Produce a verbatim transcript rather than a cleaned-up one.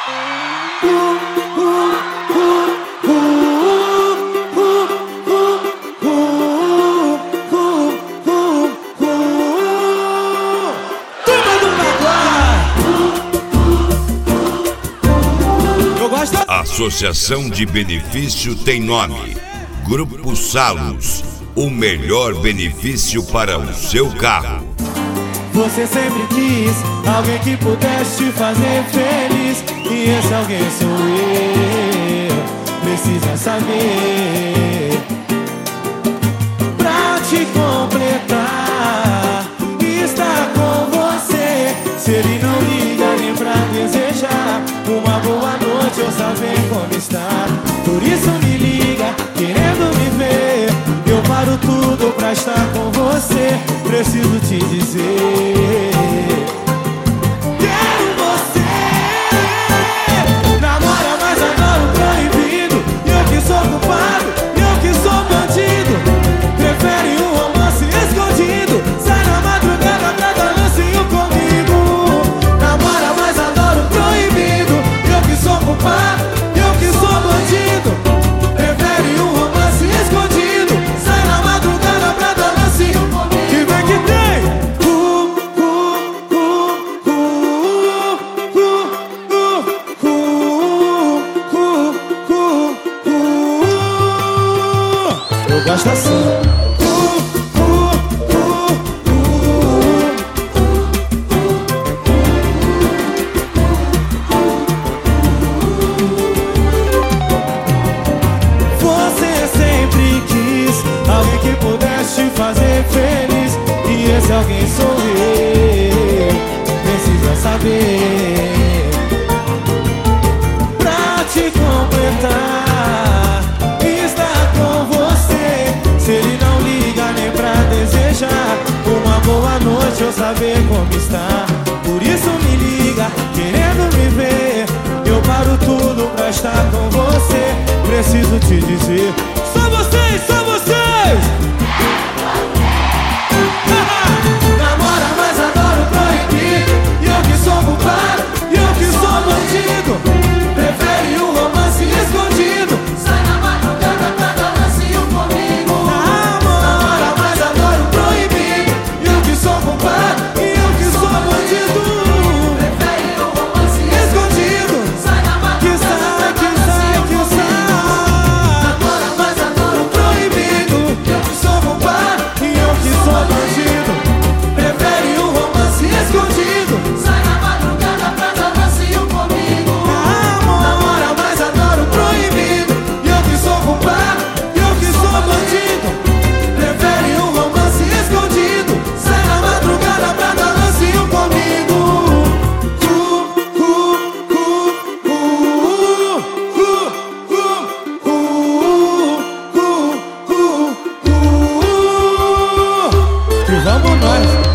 A Associação de Benefício tem nome: Grupo Salos, o melhor benefício para o seu carro. Você sempre quis alguém que pudesse te fazer feliz, e esse alguém sou eu. Precisa saber, pra te completar, estar com você. Se ele não liga nem pra desejar uma boa noite ou saber como está, por isso me liga, querendo me ver. Eu paro tudo pra estar com você. Preciso te dizer, quero você. Namora, mas adoro o proibido. Eu que sou culpado, eu que sou bandido. Prefere um romance escondido. Sai na madrugada pra dar lancinho comigo. Namora, mas adoro o proibido. Eu que sou culpado, eu que sou bandido. Prefere um romance escondido. Sai na madrugada pra dar lancinho comigo. Que vem que tem! Uh, uh, uh, uh, uh, uh, uh, uh, uh. Eu gosto assim. Alguém que pudesse te fazer feliz, e esse alguém sou eu. Precisa saber, pra te completar, estar com você. Se ele não liga nem pra desejar uma boa noite ou saber como está, por isso me liga, querendo me ver. Eu paro tudo pra estar com você. Preciso te dizer, só vocês, só vocês. Namora, mas adoro proibir. Eu que sou culpado, eu que sou bandido. Prefere um romance escondido. Sai na madrugada pra dar lancinho comigo. Namora, mas adoro proibir. Eu que sou culpado, eu que sou bandido. Prefere um romance escondido. Sai na madrugada pra dar lancinho comigo. Namora, mas adoro proibido. Eu que sou culpado e eu que sou bandido. Prefere um romance escondido. Sai na madrugada pra dar lancinho comigo. Namora, mas adoro proibido. Eu que sou culpado, eu que sou bandido. Prefere um romance escondido. Sai na madrugada pra dar lancinho comigo. Uh, uh, uh, uh, uh, uh, uh, uh, uh, uh. E vamos nós.